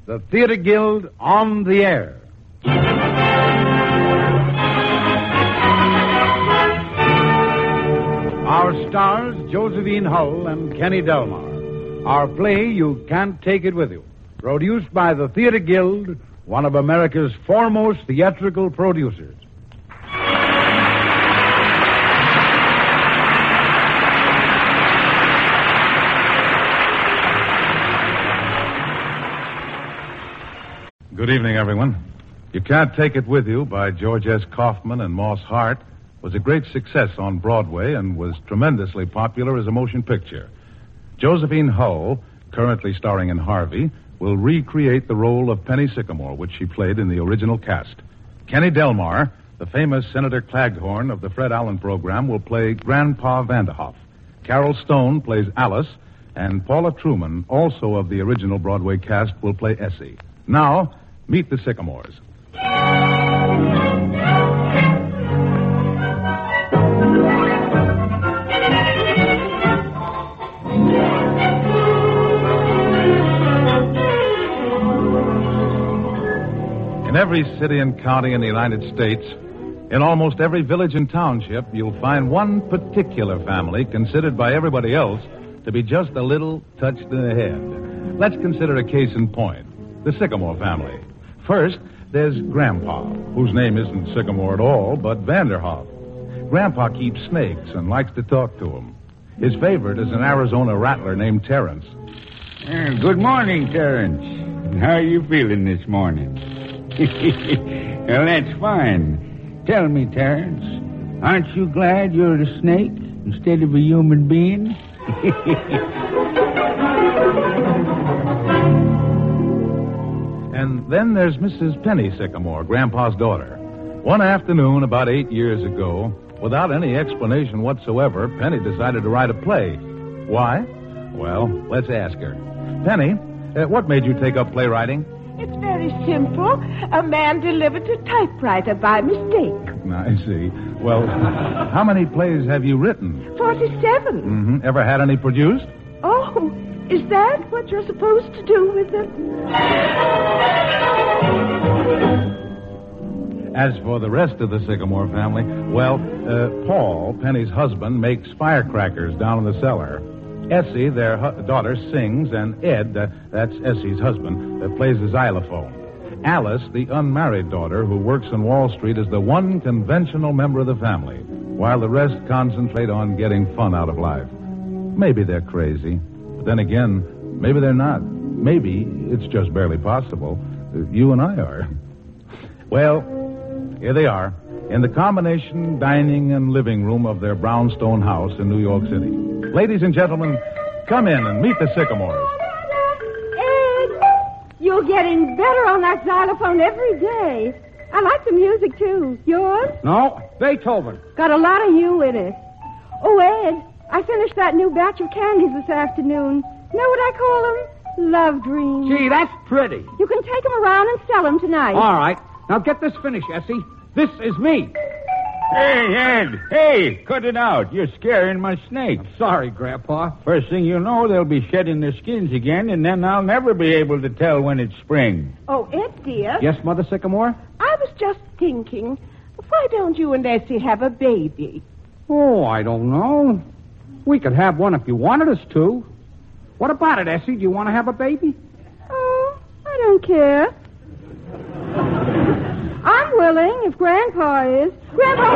the Theater Guild on the air. Our stars, Josephine Hull and Kenny Delmar. Our play, You Can't Take It With You. Produced by the Theater Guild, one of America's foremost theatrical producers. Good evening, everyone. You Can't Take It With You by George S. Kaufman and Moss Hart was a great success on Broadway and was tremendously popular as a motion picture. Josephine Hull, currently starring in Harvey, will recreate the role of Penny Sycamore, which she played in the original cast. Kenny Delmar, the famous Senator Claghorn of the Fred Allen program, will play Grandpa Vanderhoff. Carol Stone plays Alice, and Paula Truman, also of the original Broadway cast, will play Essie. Now, meet the Sycamores. In every city and county in the United States, in almost every village and township, you'll find one particular family considered by everybody else to be just a little touched in the head. Let's consider a case in point. The Sycamore family. First, there's Grandpa, whose name isn't Sycamore at all, but Vanderhoff. Grandpa keeps snakes and likes to talk to them. His favorite is an Arizona rattler named Terrence. Good morning, Terrence. How are you feeling this morning? Well, that's fine. Tell me, Terrence, aren't you glad you're a snake instead of a human being? And then there's Mrs. Penny Sycamore, Grandpa's daughter. One afternoon, about 8 years ago, without any explanation whatsoever, Penny decided to write a play. Why? Well, let's ask her. Penny, what made you take up playwriting? It's very simple. A man delivered a typewriter by mistake. I see. Well, how many plays have you written? 47. Mm-hmm. Ever had any produced? Oh, is that what you're supposed to do with them? As for the rest of the Sycamore family, well, Paul, Penny's husband, makes firecrackers down in the cellar. Essie, their daughter, sings, and Ed, that's Essie's husband, plays the xylophone. Alice, the unmarried daughter who works on Wall Street, is the one conventional member of the family, while the rest concentrate on getting fun out of life. Maybe they're crazy, but then again, maybe they're not. Maybe it's just barely possible. You and I are. Well, here they are, in the combination dining and living room of their brownstone house in New York City. Ladies and gentlemen, come in and meet the Sycamores. Ed, you're getting better on that xylophone every day. I like the music, too. Yours? No, Beethoven. Got a lot of you in it. Oh, Ed, I finished that new batch of candies this afternoon. Know what I call them? Love dreams. Gee, that's pretty. You can take them around and sell them tonight. All right. Now get this finished, Essie. This is me. Hey, Ed. Hey, cut it out. You're scaring my snakes. I'm sorry, Grandpa. First thing you know, they'll be shedding their skins again, and then I'll never be able to tell when it's spring. Oh, Ed, dear. Yes, Mother Sycamore? I was just thinking, why don't you and Essie have a baby? Oh, I don't know. We could have one if you wanted us to. What about it, Essie? Do you want to have a baby? Oh, I don't care. I'm willing, if Grandpa is. Grandpa,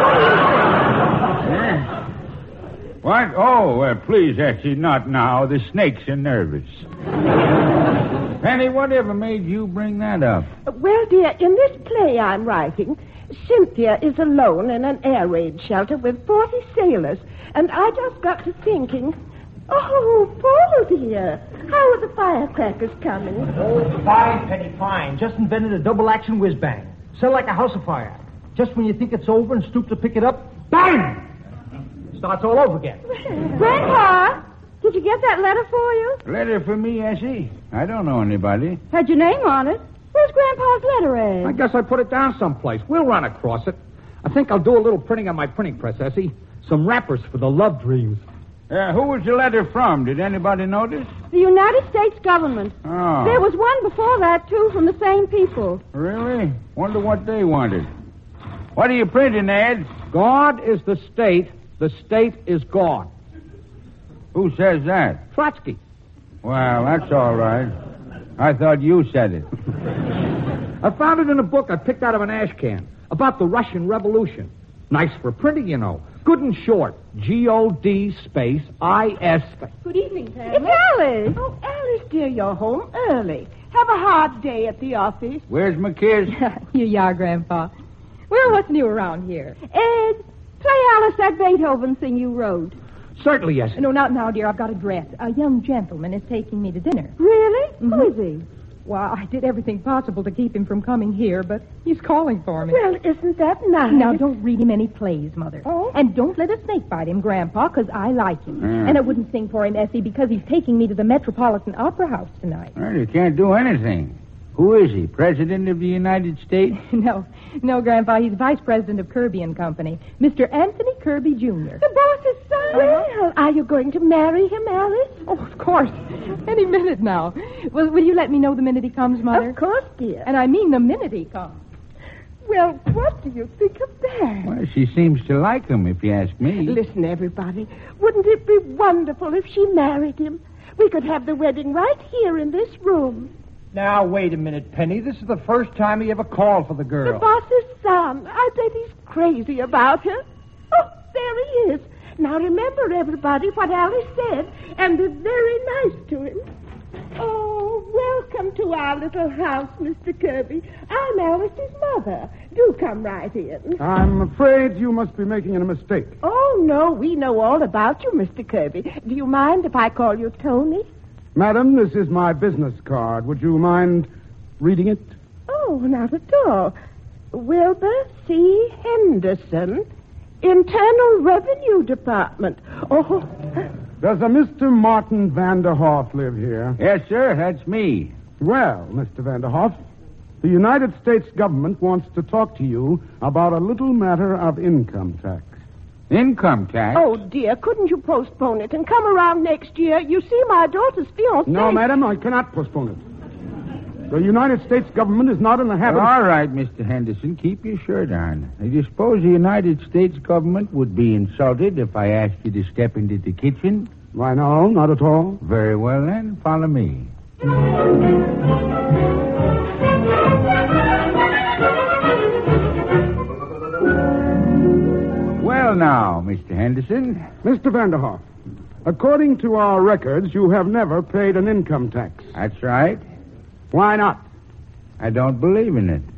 what? Oh, please, Essie, not now. The snakes are nervous. Penny, whatever made you bring that up? Well, dear, in this play I'm writing, Cynthia is alone in an air raid shelter with 40 sailors. And I just got to thinking, oh, Paul, dear, how are the firecrackers coming? Oh, fine, Penny, fine. Just invented a double-action whiz-bang. Sell like a house afire. Just when you think it's over and stoop to pick it up, bang! Starts all over again. Grandpa, did you get that letter for you? Letter for me, Essie? I don't know anybody. Had your name on it. Where's Grandpa's letter, Ed? I guess I put it down someplace. We'll run across it. I think I'll do a little printing on my printing press, Essie. Some wrappers for the love dreams. Who was the letter from? Did anybody notice? The United States government. Oh. There was one before that, too, from the same people. Really? Wonder what they wanted. What are you printing, Ed? God is the state is God. Who says that? Trotsky. Well, that's all right. I thought you said it. I found it in a book I picked out of an ash can about the Russian Revolution. Nice for printing, you know. Good and short. G-O-D space I-S. Good evening, Pam. It's Alice. Oh, Alice, dear, you're home early. Have a hard day at the office. Where's my kids? Here you are, Grandpa. Well, what's new around here? Ed, play Alice that Beethoven thing you wrote. Certainly, yes. No, not now, dear. I've got a dress. A young gentleman is taking me to dinner. Really? Mm-hmm. Who is he? Well, I did everything possible to keep him from coming here, but he's calling for me. Well, isn't that nice? Now, don't read him any plays, Mother. Oh? And don't let a snake bite him, Grandpa, because I like him. And I wouldn't sing for him, Essie, because he's taking me to the Metropolitan Opera House tonight. Well, you can't do anything. Who is he? President of the United States? No, Grandpa, he's Vice President of Kirby and Company, Mr. Anthony Kirby, Jr. The boss's son? Well, are you going to marry him, Alice? Oh, of course. Any minute now. Well, will you let me know the minute he comes, Mother? Of course, dear. And I mean the minute he comes. Well, what do you think of that? Well, she seems to like him, if you ask me. Listen, everybody. Wouldn't it be wonderful if she married him? We could have the wedding right here in this room. Now, wait a minute, Penny. This is the first time he ever called for the girl. The boss's son. I bet he's crazy about her. Oh, there he is. Now, remember, everybody, what Alice said, and be very nice to him. Oh, welcome to our little house, Mr. Kirby. I'm Alice's mother. Do come right in. I'm afraid you must be making a mistake. Oh, no, we know all about you, Mr. Kirby. Do you mind if I call you Tony? Madam, this is my business card. Would you mind reading it? Oh, not at all. Wilbur C. Henderson, Internal Revenue Department. Oh. Does a Mr. Martin Vanderhoff live here? Yes, sir, that's me. Well, Mr. Vanderhoff, the United States government wants to talk to you about a little matter of income tax. Income tax? Oh, dear, couldn't you postpone it and come around next year? You see, my daughter's fiancé... No, madam, I cannot postpone it. The United States government is not in the habit All right, Mr. Henderson, keep your shirt on. Do you suppose the United States government would be insulted if I asked you to step into the kitchen? Why, no, not at all. Very well, then. Follow me. Well, now, Mr. Henderson. Mr. Vanderhoff, according to our records, you have never paid an income tax. That's right. Why not? I don't believe in it.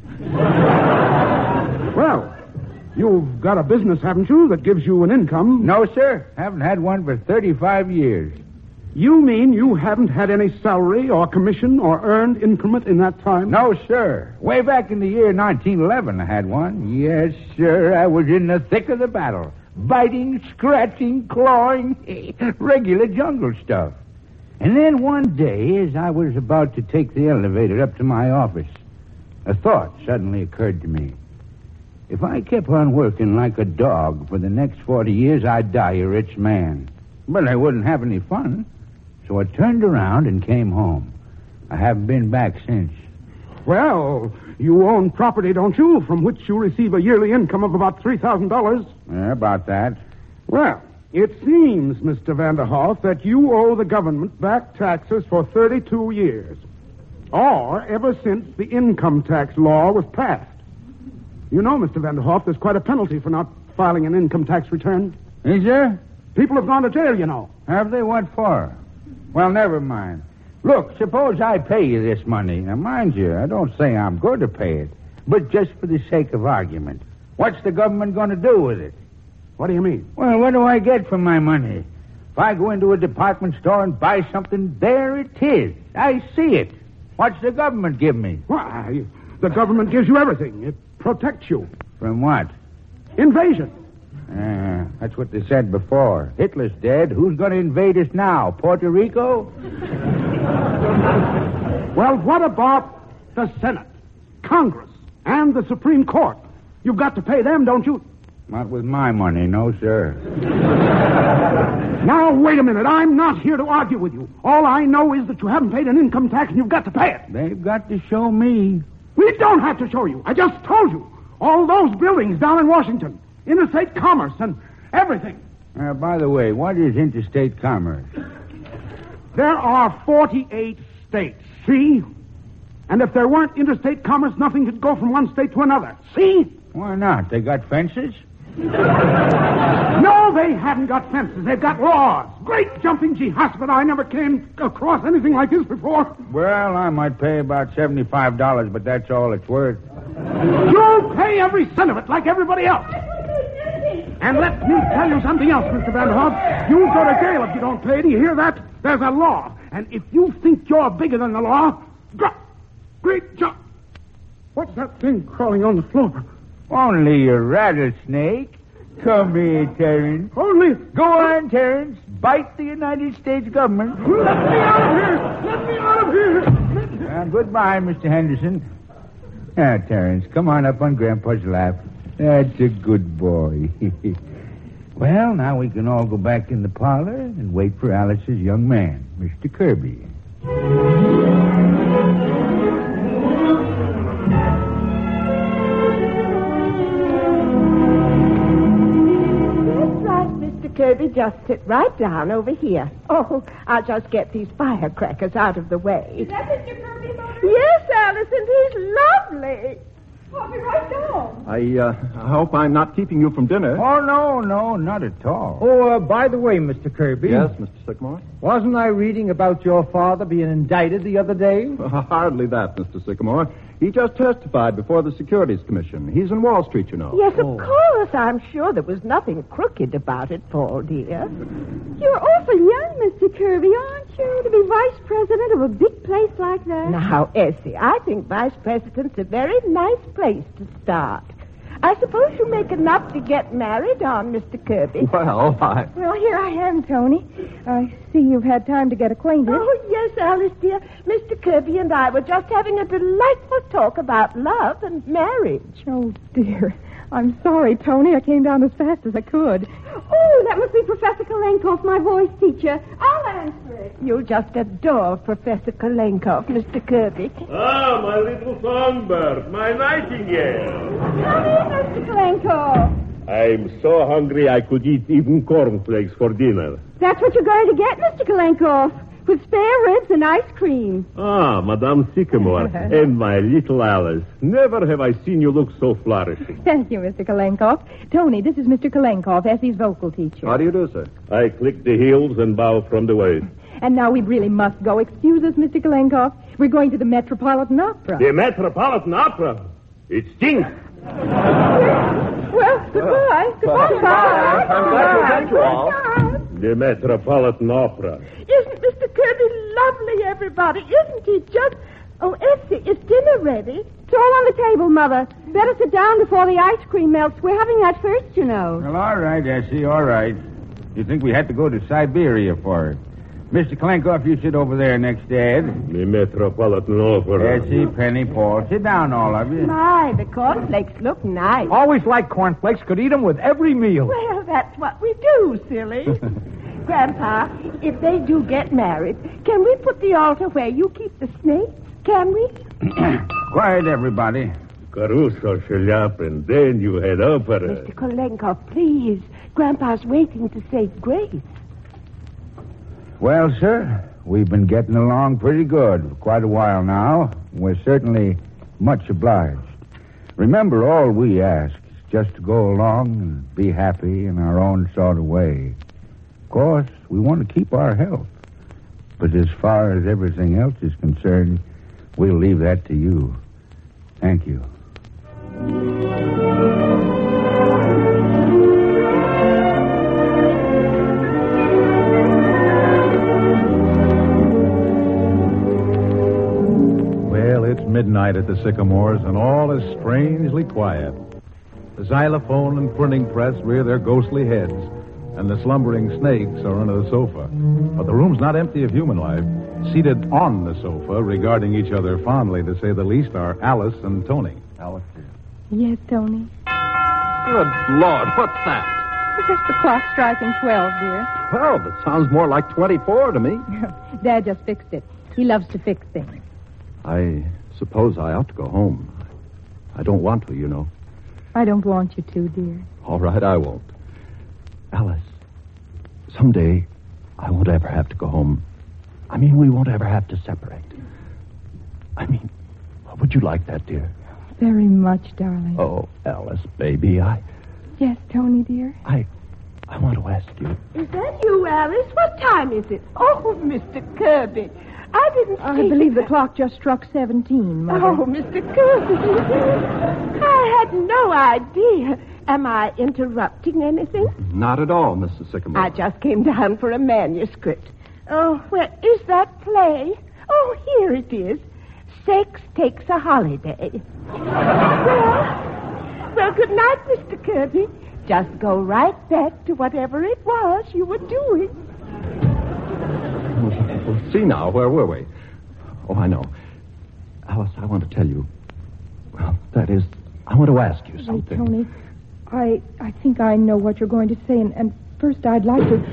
Well, you've got a business, haven't you, that gives you an income? No, sir. Haven't had one for 35 years. You mean you haven't had any salary or commission or earned increment in that time? No, sir. Way back in the year 1911, I had one. Yes, sir. I was in the thick of the battle. Biting, scratching, clawing. Regular jungle stuff. And then one day, as I was about to take the elevator up to my office, a thought suddenly occurred to me. If I kept on working like a dog for the next 40 years, I'd die a rich man. But I wouldn't have any fun. So I turned around and came home. I haven't been back since. Well, you own property, don't you, from which you receive a yearly income of about $3,000? Yeah, about that. Well, it seems, Mr. Vanderhoff, that you owe the government back taxes for 32 years. Or ever since the income tax law was passed. You know, Mr. Vanderhoff, there's quite a penalty for not filing an income tax return. Is there? People have gone to jail, you know. Have they? What for? Well, never mind. Look, suppose I pay you this money. Now, mind you, I don't say I'm going to pay it. But just for the sake of argument. What's the government going to do with it? What do you mean? Well, what do I get for my money? If I go into a department store and buy something, there it is. I see it. What's the government give me? Why, the government gives you everything. It protects you. From what? Invasion. That's what they said before. Hitler's dead. Who's going to invade us now? Puerto Rico? Well, what about the Senate, Congress, and the Supreme Court? You've got to pay them, don't you? Not with my money, no, sir. Now, Now, wait a minute. I'm not here to argue with you. All I know is that you haven't paid an income tax and you've got to pay it. They've got to show me. We don't have to show you. I just told you. All those buildings down in Washington. Interstate commerce and everything. By the way, what is interstate commerce? There are 48 states. See? And if there weren't interstate commerce, nothing could go from one state to another. See? Why not? They got fences? No, they haven't got fences. They've got laws. Great jumping gee hospital. I never came across anything like this before. Well, I might pay about $75, but that's all it's worth. You'll pay every cent of it like everybody else. And let me tell you something else, Mr. Vanderhoff. You'll go to jail if you don't pay. Do you hear that? There's a law. And if you think you're bigger than the law, drop. Great jump. What's that thing crawling on the floor? Only a rattlesnake. Come here, Terrence. Only... Go on, Terrence. Bite the United States government. Let me out of here. Let me out of here. Goodbye, Mr. Henderson. Now, Terrence, come on up on Grandpa's lap. That's a good boy. Well, now we can all go back in the parlor and wait for Alice's young man, Mr. Kirby. Kirby, just sit right down over here. Oh, I'll just get these firecrackers out of the way. Is that Mr. Kirby, Mother? Yes, Alice, and he's lovely. I'll be right down. I hope I'm not keeping you from dinner. Oh, no, not at all. Oh, by the way, Mr. Kirby. Yes, Mr. Sycamore? Wasn't I reading about your father being indicted the other day? Hardly that, Mr. Sycamore. He just testified before the Securities Commission. He's in Wall Street, you know. Yes, of course. I'm sure there was nothing crooked about it, Paul, dear. You're awful young, Mr. Kirby, aren't you, to be vice president of a big place like that? Now, Essie, I think vice president's a very nice place to start. I suppose you make enough to get married on, Mr. Kirby. Well, Well, here I am, Tony. I see you've had time to get acquainted. Oh, yes, Alice, dear. Mr. Kirby and I were just having a delightful talk about love and marriage. Oh, dear. I'm sorry, Tony. I came down as fast as I could. Oh, that must be Professor Kalenkoff, my voice teacher. I'll answer it. You'll just adore Professor Kalenkoff, Mr. Kirby. Ah, my little songbird, my nightingale. Come in, Mr. Kalenkoff. I'm so hungry I could eat even cornflakes for dinner. That's what you're going to get, Mr. Kalenkoff, with spare ribs and ice cream. Ah, Madame Sycamore, and my little Alice. Never have I seen you look so flourishing. Thank you, Mr. Kalenkoff. Tony, this is Mr. Kalenkoff, Essie's vocal teacher. how do you do, sir? I click the heels and bow from the waist. And now we really must go. Excuse us, Mr. Kalenkoff. We're going to the Metropolitan Opera. The Metropolitan Opera. It stinks. Well, goodbye. Goodbye. I'm glad to meet you all. The Metropolitan Opera. Isn't Mr. Kirby lovely, everybody? Isn't he just... Oh, Essie, is dinner ready? It's all on the table, Mother. Better sit down before the ice cream melts. We're having that first, you know. Well, all right, Essie, all right. You think we had to go to Siberia for it? Mr. Kalenkoff, you sit over there next to Ed. The Metropolitan Opera. Essie, Penny, Paul. Sit down, all of you. My, the cornflakes look nice. Always liked cornflakes. Could eat them with every meal. Well, that's what we do, silly. Grandpa, if they do get married, can we put the altar where you keep the snakes? Can we? Quiet, everybody. Caruso, Shaliapin, then you had opera. Mr. Kalenkoff, please. Grandpa's waiting to say grace. Well, sir, we've been getting along pretty good for quite a while now. We're certainly much obliged. Remember, all we ask is just to go along and be happy in our own sort of way. Of course, we want to keep our health. But as far as everything else is concerned, we'll leave that to you. Thank you. Well, it's midnight at the Sycamores, and all is strangely quiet. The xylophone and printing press rear their ghostly heads, and the slumbering snakes are under the sofa. But the room's not empty of human life. Seated on the sofa, regarding each other fondly, to say the least, are Alice and Tony. Alice. Yes, Tony. Good Lord, what's that? The clock's striking 12, dear. 12? It sounds more like 24 to me. Dad just fixed it. He loves to fix things. I suppose I ought to go home. I don't want to, you know. I don't want you to, dear. All right, I won't. Alice, someday I won't ever have to go home. I mean, we won't ever have to separate. I mean, would you like that, dear? Very much, darling. Oh, Alice, baby, Yes, Tony, dear. I want to ask you. Is that you, Alice? What time is it? Oh, Mr. Kirby. I didn't see I believe the clock just struck 17, Mother. Oh, Mr. Kirby. I had no idea. Am I interrupting anything? Not at all, Mrs. Sycamore. I just came down for a manuscript. Oh, where is that play? Oh, here it is. Sex Takes a Holiday. Well, good night, Mr. Kirby. Just go right back to whatever it was you were doing. Well, see now, where were we? Oh, I know. Alice, I want to tell you. Well, that is, I want to ask you something. Hey, Tony, I think I know what you're going to say, and first I'd like to...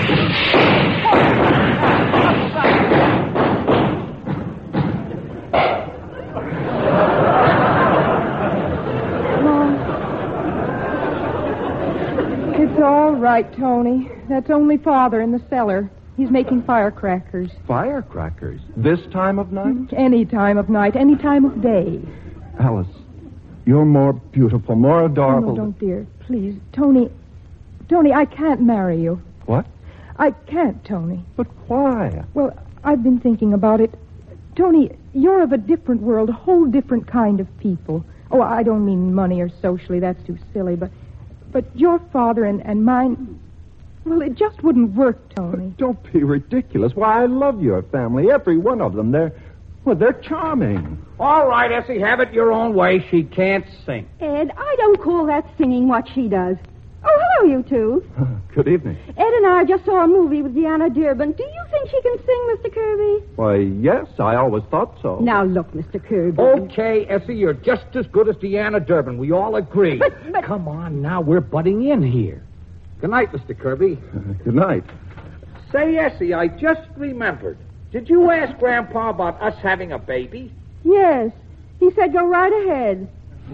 It's all right, Tony. That's only Father in the cellar. He's making firecrackers. Firecrackers? This time of night? Any time of night, any time of day. Alice, you're more beautiful, more adorable. No, don't, dear. Please. Tony, I can't marry you. What? I can't, Tony. But why? Well, I've been thinking about it. Tony, you're of a different world, a whole different kind of people. Oh, I don't mean money or socially. That's too silly. But your father and mine... Well, it just wouldn't work, Tony. But don't be ridiculous. Why, I love your family, every one of them. They're charming. All right, Essie, have it your own way. She can't sing. Ed, I don't call that singing what she does. Oh, hello, you two. Good evening. Ed and I just saw a movie with Deanna Durbin. Do you think she can sing, Mr. Kirby? Why, yes, I always thought so. Now, look, Mr. Kirby. Okay, Essie, you're just as good as Deanna Durbin. We all agree. But... Come on, now, we're butting in here. Good night, Mr. Kirby. Good night. Say, Essie, I just remembered. Did you ask Grandpa about us having a baby? Yes. He said go right ahead.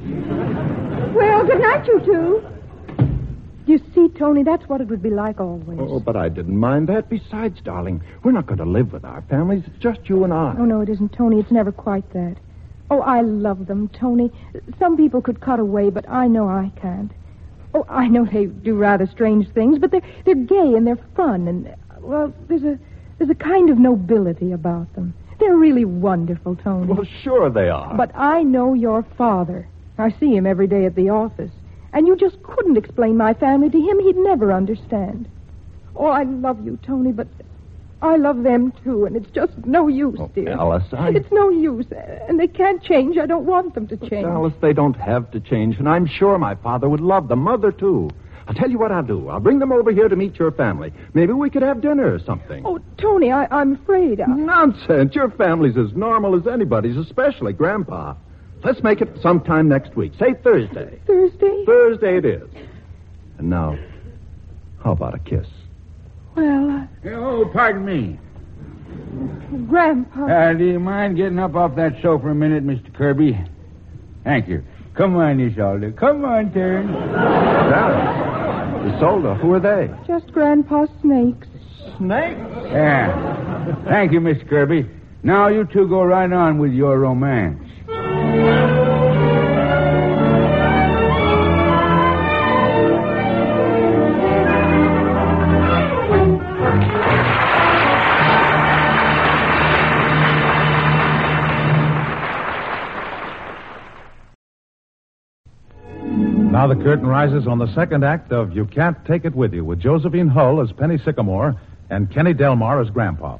Well, good night, you two. You see, Tony, that's what it would be like always. Oh, but I didn't mind that. Besides, darling, we're not going to live with our families. It's just you and I. Oh, no, it isn't, Tony. It's never quite that. Oh, I love them, Tony. Some people could cut away, but I know I can't. Oh, I know they do rather strange things, but they're gay and they're fun, and, well, there's a kind of nobility about them. They're really wonderful, Tony. Well, sure they are. But I know your father. I see him every day at the office. And you just couldn't explain my family to him. He'd never understand. Oh, I love you, Tony, but I love them, too, and it's just no use, dear. Alice, It's no use, and they can't change. I don't want them to change. Alice, they don't have to change, and I'm sure my father would love them. Mother, too. I'll tell you what I'll do. I'll bring them over here to meet your family. Maybe we could have dinner or something. Oh, Tony, I'm afraid. Nonsense. Your family's as normal as anybody's, especially Grandpa. Let's make it sometime next week. Say Thursday. Thursday? Thursday it is. And now, how about a kiss? Well, Oh, pardon me. Grandpa. Do you mind getting up off that sofa a minute, Mr. Kirby? Thank you. Come on, Isolde. Come on, Terrence. Isolde, who are they? Just Grandpa's snakes. Snakes? Yeah. Thank you, Mr. Kirby. Now you two go right on with your romance. Now the curtain rises on the second act of You Can't Take It With You, with Josephine Hull as Penny Sycamore and Kenny Delmar as Grandpa.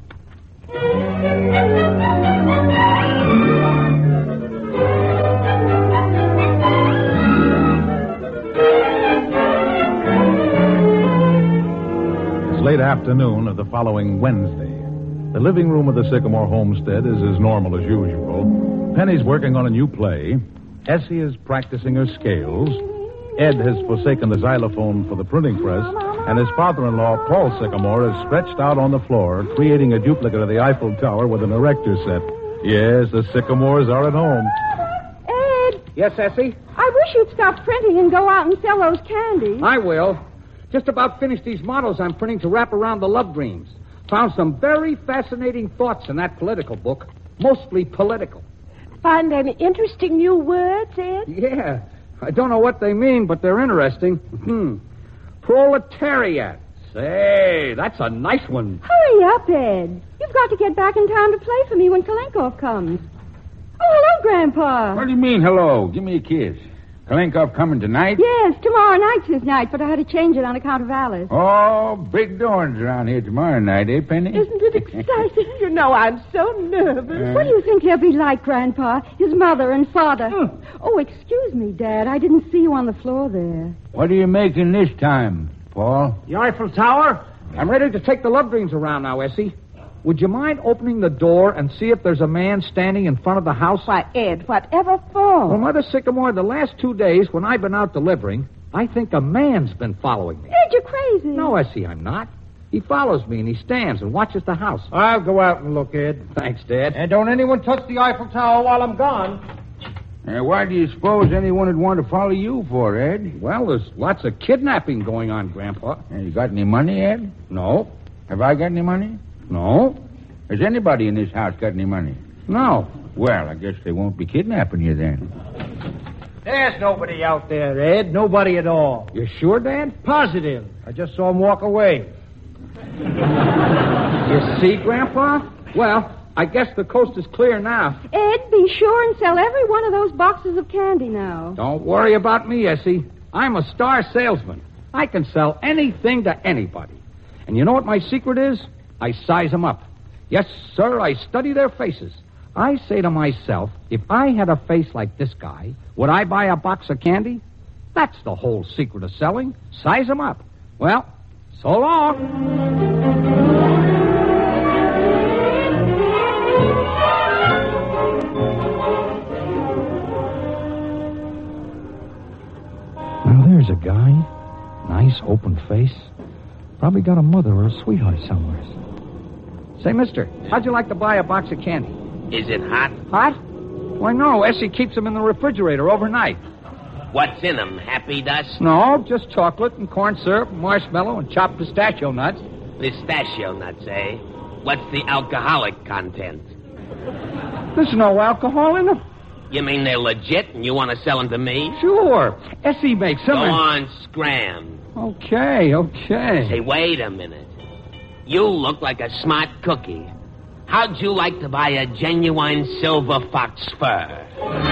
It's late afternoon of the following Wednesday. The living room of the Sycamore homestead is as normal as usual. Penny's working on a new play. Essie is practicing her scales. Ed has forsaken the xylophone for the printing press, and his father-in-law, Paul Sycamore, is stretched out on the floor, creating a duplicate of the Eiffel Tower with an erector set. Yes, the Sycamores are at home. Ed, Yes, Essie? I wish you'd stop printing and go out and sell those candies. I will. Just about finished these models I'm printing to wrap around the love dreams. Found some very fascinating thoughts in that political book. Mostly political. Find any interesting new words, Ed? Yeah. I don't know what they mean, but they're interesting. Proletariat. Say, that's a nice one. Hurry up, Ed. You've got to get back in time to play for me when Kalenkov comes. Oh, hello, Grandpa. What do you mean, hello? Give me a kiss. Kalenkov coming tonight? Yes, tomorrow night's his night, but I had to change it on account of Alice. Oh, big doings around here tomorrow night, eh, Penny? Isn't it exciting? You know, I'm so nervous. What do you think he'll be like, Grandpa? His mother and father. Oh, excuse me, Dad. I didn't see you on the floor there. What are you making this time, Paul? The Eiffel Tower? I'm ready to take the love dreams around now, Essie. Would you mind opening the door and see if there's a man standing in front of the house? Why, Ed, whatever for? Well, Mother Sycamore, the last 2 days when I've been out delivering, I think a man's been following me. Ed, you're crazy. No, Essie, I'm not. He follows me and he stands and watches the house. I'll go out and look, Ed. Thanks, Dad. And don't anyone touch the Eiffel Tower while I'm gone. Why do you suppose anyone would want to follow you for, Ed? Well, there's lots of kidnapping going on, Grandpa. You got any money, Ed? No. Have I got any money? No. Has anybody in this house got any money? No. Well, I guess they won't be kidnapping you then. There's nobody out there, Ed. Nobody at all. You sure, Dad? Positive. I just saw him walk away. You see, Grandpa? Well, I guess the coast is clear now. Ed, be sure and sell every one of those boxes of candy now. Don't worry about me, Essie. I'm a star salesman. I can sell anything to anybody. And you know what my secret is? I size them up. Yes, sir, I study their faces. I say to myself, if I had a face like this guy, would I buy a box of candy? That's the whole secret of selling. Size them up. Well, so long. Now, there's a guy. Nice, open face. Probably got a mother or a sweetheart somewhere. Say, mister, how'd you like to buy a box of candy? Is it hot? Hot? Why, no. Essie keeps them in the refrigerator overnight. What's in them? Happy dust? No, just chocolate and corn syrup, and marshmallow, and chopped pistachio nuts. Pistachio nuts, eh? What's the alcoholic content? There's no alcohol in them. You mean they're legit and you want to sell them to me? Sure. Essie makes them. Go on, scram. Okay. Hey, wait a minute. You look like a smart cookie. How'd you like to buy a genuine silver fox fur?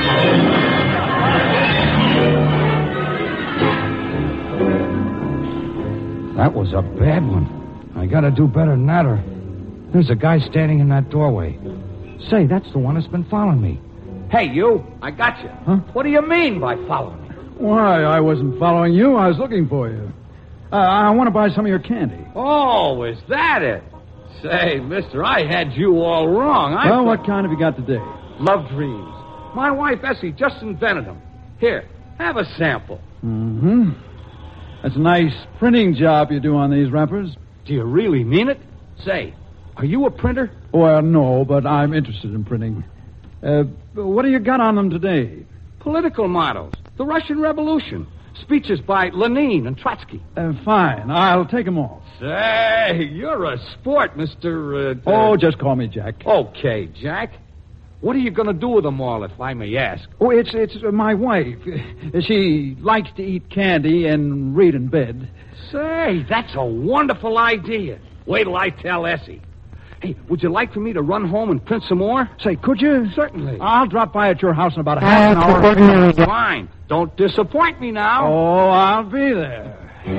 That was a bad one. I gotta do better than that, or... There's a guy standing in that doorway. Say, that's the one that's been following me. Hey, you. I got you. Huh? What do you mean by following me? Why, I wasn't following you. I was looking for you. I want to buy some of your candy. Oh, is that it? Say, mister, I had you all wrong. Well, what kind have you got today? Love dreams. My wife, Essie, just invented them. Here, have a sample. Mm-hmm. That's a nice printing job you do on these wrappers. Do you really mean it? Say, are you a printer? Well, no, but I'm interested in printing. What do you got on them today? Political models. The Russian Revolution. Speeches by Lenin and Trotsky. Fine. I'll take them all. Say, you're a sport, Mr. Oh, just call me Jack. Okay, Jack. What are you going to do with them all, if I may ask? Oh, it's my wife. She likes to eat candy and read in bed. Say, that's a wonderful idea. Wait till I tell Essie. Hey, would you like for me to run home and print some more? Say, could you? Certainly. I'll drop by at your house in about a half an hour. Fine. Don't disappoint me now. Oh, I'll be there.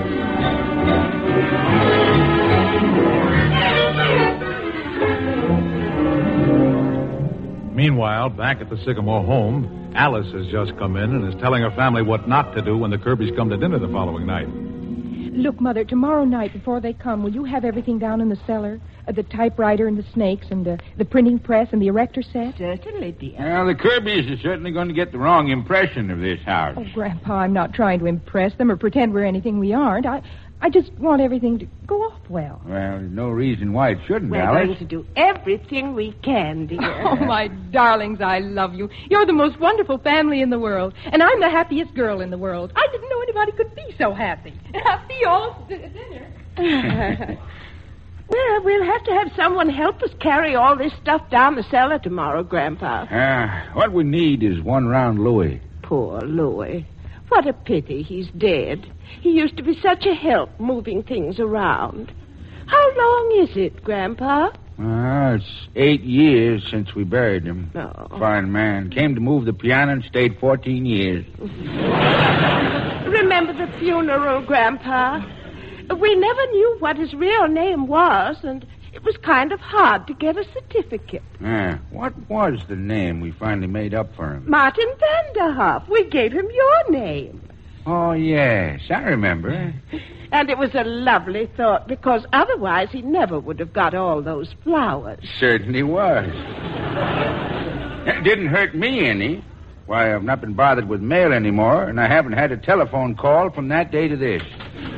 Meanwhile, back at the Sycamore home, Alice has just come in and is telling her family what not to do when the Kirbys come to dinner the following night. Look, Mother, tomorrow night before they come, will you have everything down in the cellar? The typewriter and the snakes and the printing press and the erector set? Certainly, dear. Well, the Kirbys are certainly going to get the wrong impression of this house. Oh, Grandpa, I'm not trying to impress them or pretend we're anything we aren't. I just want everything to go off well. Well, there's no reason why it shouldn't, We're Alice. going to do everything we can, dear. Oh, my darlings, I love you. You're the most wonderful family in the world, and I'm the happiest girl in the world. I didn't know anybody could be so happy. I'll see you all at dinner. Well, we'll have to have someone help us carry all this stuff down the cellar tomorrow, Grandpa. What we need is one round Louis. Poor Louis. What a pity he's dead. He used to be such a help moving things around. How long is it, Grandpa? It's 8 years since we buried him. Oh. Fine man. Came to move the piano and stayed 14 years. Remember the funeral, Grandpa? We never knew what his real name was, and it was kind of hard to get a certificate. What was the name we finally made up for him? Martin Vanderhoff. We gave him your name. Oh, yes. I remember. And it was a lovely thought, because otherwise he never would have got all those flowers. Certainly was. It didn't hurt me any. Why, I've not been bothered with mail anymore, and I haven't had a telephone call from that day to this.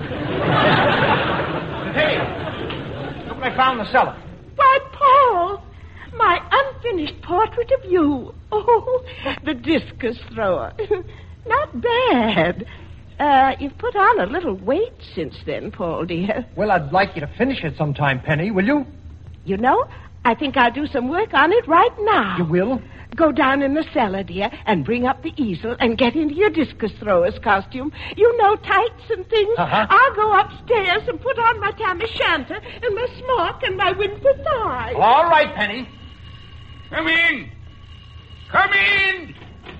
Hey, look what I found in the cellar. Why, Paul, my unfinished portrait of you. Oh, the discus thrower. Not bad. You've put on a little weight since then, Paul, dear. Well, I'd like you to finish it sometime, Penny, will you? You know, I think I'll do some work on it right now. You will? Go down in the cellar, dear, and bring up the easel and get into your discus thrower's costume. You know, tights and things. Uh-huh. I'll go upstairs and put on my tam o' shanter and my smock and my winter thigh. All right, Penny. Come in. Come in.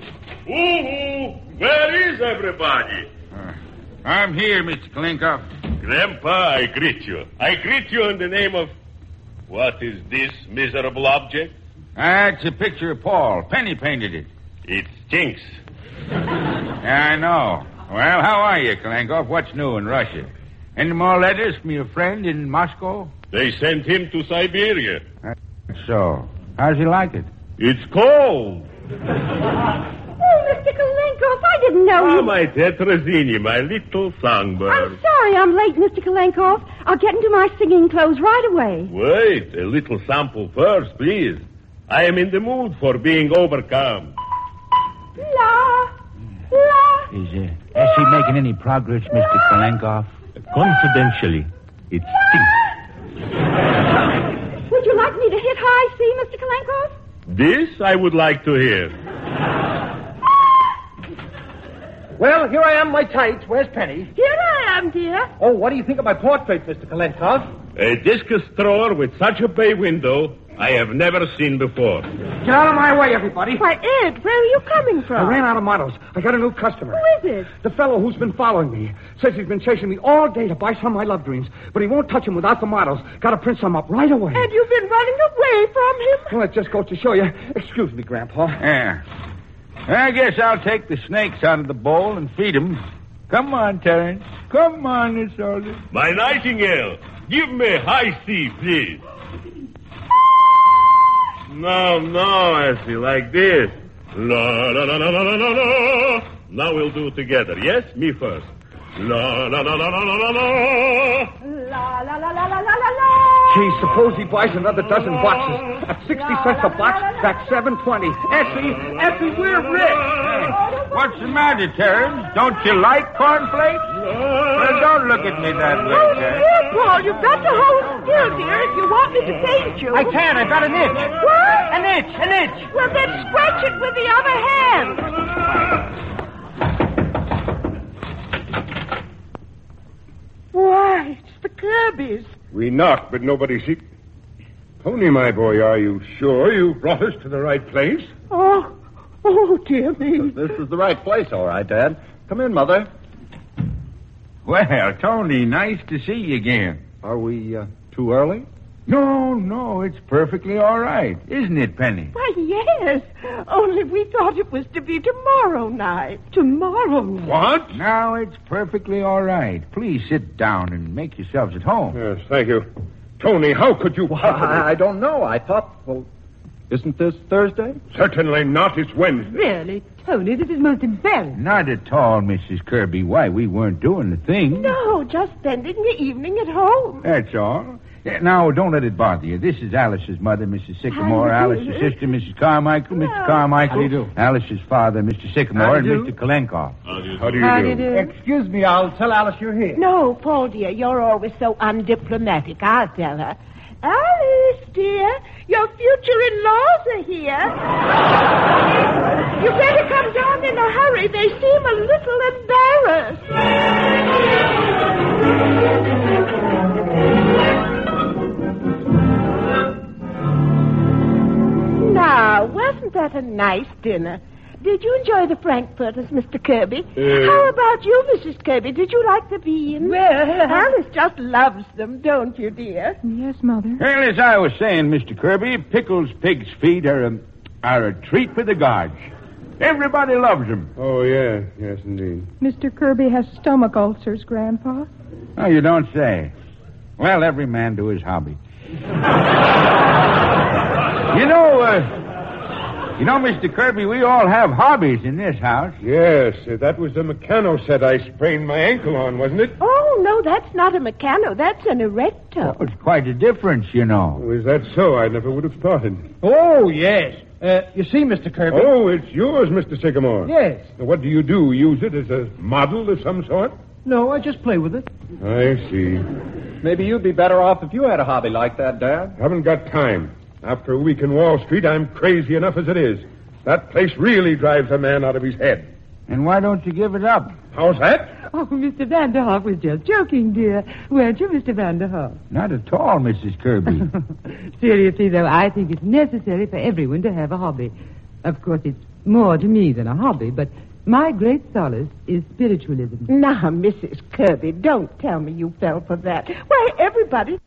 Ooh, where is everybody? I'm here, Mr. Kalinkoff. Grandpa, I greet you. I greet you in the name of... What is this miserable object? That's a picture of Paul. Penny painted it. It stinks. I know. Well, how are you, Kalinkoff? What's new in Russia? Any more letters from your friend in Moscow? They sent him to Siberia. So, how's he like it? It's cold. Oh, Mr. Kalenkoff, I didn't know you... my Tetrazzini, my little songbird. I'm sorry I'm late, Mr. Kalenkoff. I'll get into my singing clothes right away. Wait, a little sample first, please. I am in the mood for being overcome. La, la. Is Essie making any progress, Mr. Kalenkoff? Confidentially, it stinks. Would you like me to hit high C, Mr. Kalenkoff? This I would like to hear. Well, here I am, my tights. Where's Penny? Here I am, dear. Oh, what do you think of my portrait, Mr. Kalenkoff? A discus thrower with such a bay window I have never seen before. Get out of my way, everybody. Why, Ed, where are you coming I from? ran out of models. I got a new customer. Who is it? The fellow who's been following me. Says he's been chasing me all day to buy some of my love dreams, but he won't touch them without the models. Got to print some up right away. And you've been running away from him? Well, it just goes to show you. Excuse me, Grandpa. Yeah. I guess I'll take the snakes out of the bowl and feed them. Come on, Terence. Come on, it's all. My nightingale, give me high C, please. No, Essie, like this. La, la, la, la, la, la, la, la. Now we'll do it together. Yes, me first. La, la, la, la, la, la, la, la. La, la, la, la, la, la, la, la. Gee, suppose he buys another dozen boxes. At 60 cents a box, that's $7.20. Essie, we're rich. What's the matter, Terence? Don't you like cornflakes? Well, don't look at me that way, Oh, Terence. dear, Paul, you've got to hold still, dear, if you want me to paint you. I can't. I've got an itch. What? An itch. Well, then scratch it with the other hand. Why, it's the Kirbys. We knocked, but nobody see. Tony, my boy, are you sure you brought us to the right place? Oh, dear me. This is the right place, all right, Dad. Come in, Mother. Well, Tony, nice to see you again. Are we too early? No, it's perfectly all right. Isn't it, Penny? Why, yes. Only we thought it was to be tomorrow night. Tomorrow night? What? Now it's perfectly all right. Please sit down and make yourselves at home. Yes, thank you. Tony, how could you possibly... I don't know. I thought, well, isn't this Thursday? Certainly not. It's Wednesday. Really, Tony, this is most embarrassing. Not at all, Mrs. Kirby. Why, we weren't doing the thing. No, just spending the evening at home. That's all. Now, don't let it bother you. This is Alice's mother, Mrs. Sycamore. How do you Alice's do? sister, Mrs. Carmichael. Mr. Carmichael. How do you do? Alice's father, Mr. Sycamore, How and do you do? Mr. Kalenkoff. How do you do? Excuse me, I'll tell Alice you're here. No, Paul, dear, you're always so undiplomatic. I'll tell her. Alice, dear, your future in-laws are here. You better come down in a hurry. They seem a little embarrassed. Now, wasn't that a nice dinner? Did you enjoy the frankfurters, Mr. Kirby? How about you, Mrs. Kirby? Did you like the beans? Well, Alice just loves them, don't you, dear? Yes, Mother. Well, as I was saying, Mr. Kirby, Pickles Pig's feet are a treat for the gods. Everybody loves them. Oh, yes, indeed. Mr. Kirby has stomach ulcers, Grandpa. Oh, you don't say. Well, every man to his hobby. You know, Mr. Kirby, we all have hobbies in this house. Yes, that was the Meccano set I sprained my ankle on, wasn't it? Oh, no, that's not a Meccano. That's an Erecto. Oh, it's quite a difference, you know. Oh, is that so? I never would have thought it. Oh, yes. You see, Mr. Kirby? Oh, it's yours, Mr. Sycamore. Yes. Now, what do? Use it as a model of some sort? No, I just play with it. I see. Maybe you'd be better off if you had a hobby like that, Dad. Haven't got time. After a week in Wall Street, I'm crazy enough as it is. That place really drives a man out of his head. And why don't you give it up? How's that? oh, Mr. Vanderhoff was just joking, dear. Weren't you, Mr. Vanderhoff? Not at all, Mrs. Kirby. Seriously, though, I think it's necessary for everyone to have a hobby. Of course, it's more to me than a hobby, but my great solace is spiritualism. Now, Mrs. Kirby, don't tell me you fell for that. Why, everybody...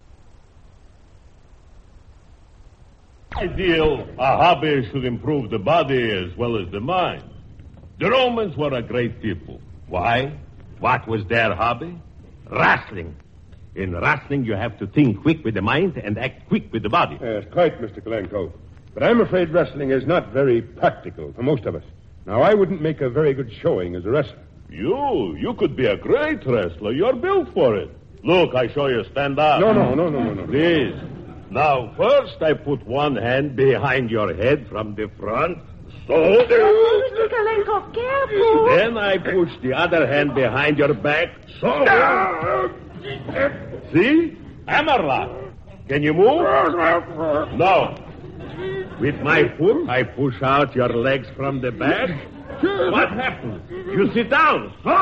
Ideal, a hobby should improve the body as well as the mind. The Romans were a great people. Why? What was their hobby? Wrestling. In wrestling, you have to think quick with the mind and act quick with the body. Yes, quite, Mr. Kalenko. But I'm afraid wrestling is not very practical for most of us. Now, I wouldn't make a very good showing as a wrestler. You could be a great wrestler. You're built for it. Look, I show you. Stand up. No. Please. Now, first I put one hand behind your head from the front. So. Mr. Kalenko, careful. Then I push the other hand behind your back. So. See? Hammerlock. Can you move? No. With my foot, I push out your legs from the back. What happens? You sit down. So.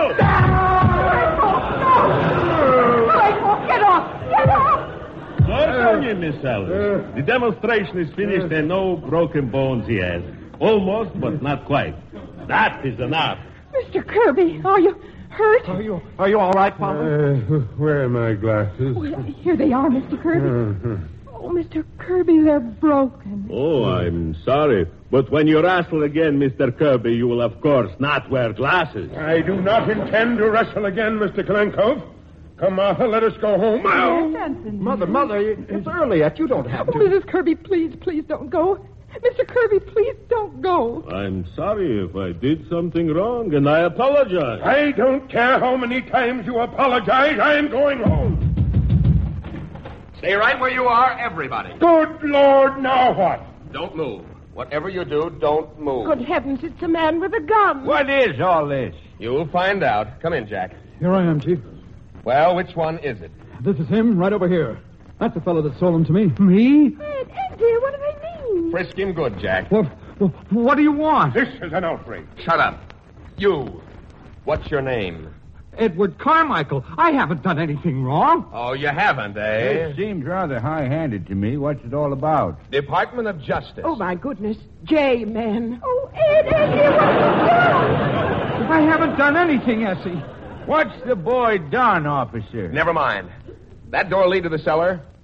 Kalenko, get off! Get off! Certainly, Miss Alice. The demonstration is finished and no broken bones yet. Almost, but not quite. That is enough. Mr. Kirby, are you hurt? Are you all right, Papa? Where are my glasses? Well, here they are, Mr. Kirby. Oh, Mr. Kirby, they're broken. Oh, I'm sorry. But when you wrestle again, Mr. Kirby, you will, of course, not wear glasses. I do not intend to wrestle again, Mr. Kalenkov. Come, Martha, let us go home. Mother, it's early yet. You don't have Oh, to. Mrs. Kirby, please don't go. Mr. Kirby, please don't go. I'm sorry if I did something wrong, and I apologize. I don't care how many times you apologize. I am going home. Stay right where you are, everybody. Good Lord, now what? Don't move. Whatever you do, don't move. Good heavens, it's a man with a gun. What is all this? You'll find out. Come in, Jack. Here I am, Chief. Well, which one is it? This is him right over here. That's the fellow that sold him to me. Me? Ed, dear, what do they mean? Frisk him good, Jack. What do you want? This is an outrage. Shut up. You. What's your name? Edward Carmichael. I haven't done anything wrong. Oh, you haven't, eh? It seems rather high-handed to me. What's it all about? Department of Justice. Oh, my goodness. J-men. Oh, Ed, dear, what have you done? I haven't done anything, Essie. What's the boy done, officer? Never mind. That door lead to the cellar?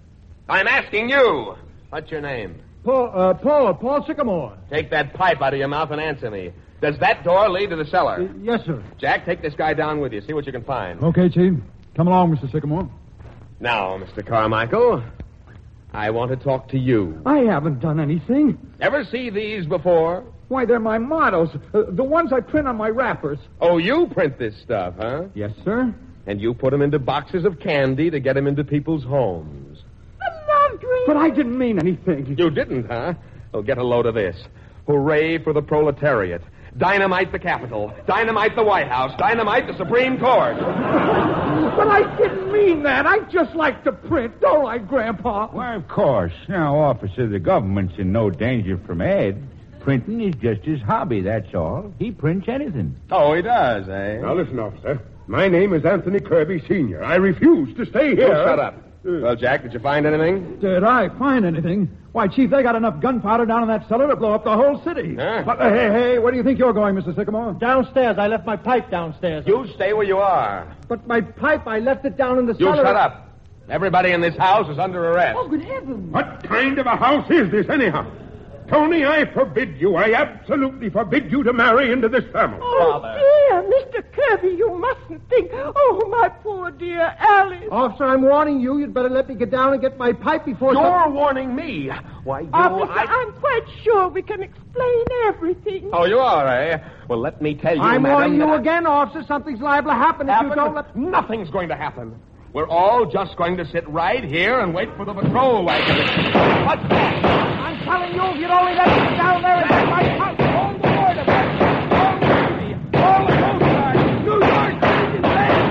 I'm asking you. What's your name? Paul Sycamore. Take that pipe out of your mouth and answer me. Does that door lead to the cellar? Yes, sir. Jack, take this guy down with you. See what you can find. Okay, Chief. Come along, Mr. Sycamore. Now, Mr. Carmichael, I want to talk to you. I haven't done anything. Ever see these before? Why, they're my mottos. The ones I print on my wrappers. Oh, you print this stuff, huh? Yes, sir. And you put them into boxes of candy to get them into people's homes. But I didn't mean anything. You didn't, huh? Well, get a load of this. Hooray for the proletariat. Dynamite the Capitol. Dynamite the White House. Dynamite the Supreme Court. But I didn't mean that. I just like to print, don't I, Grandpa? Why, of course. Now, officer, the government's in no danger from Ed. Printing is just his hobby, that's all. He prints anything. Oh, he does, eh? Now, listen, officer. My name is Anthony Kirby, Sr. I refuse to stay here. Oh, shut up. Well, Jack, did you find anything? Did I find anything? Why, Chief, they got enough gunpowder down in that cellar to blow up the whole city. Huh? But, hey, where do you think you're going, Mr. Sycamore? Downstairs. I left my pipe downstairs. You stay where you are. But my pipe, I left it down in the You cellar. shut up. Everybody in this house is under arrest. Oh, good heavens. What kind of a house is this, anyhow? Tony, I forbid you. I absolutely forbid you to marry into this family. Oh, dear, Mr. Kirby, you mustn't think. Oh, my poor dear Alice. Officer, I'm warning you. You'd better let me get down and get my pipe before... You're warning me. Why, you... Officer, I'm quite sure we can explain everything. Oh, you are, eh? Well, let me tell you, I'm madam, warning you that- again, officer. Something's liable to happen if you don't let... Nothing's going to happen. We're all just going to sit right here and wait for the patrol wagon. What's that? I'm telling you, if you'd only let me get down there and get my pipe... Hold the word of it. Hold the All the Coast Guard. New York City is there.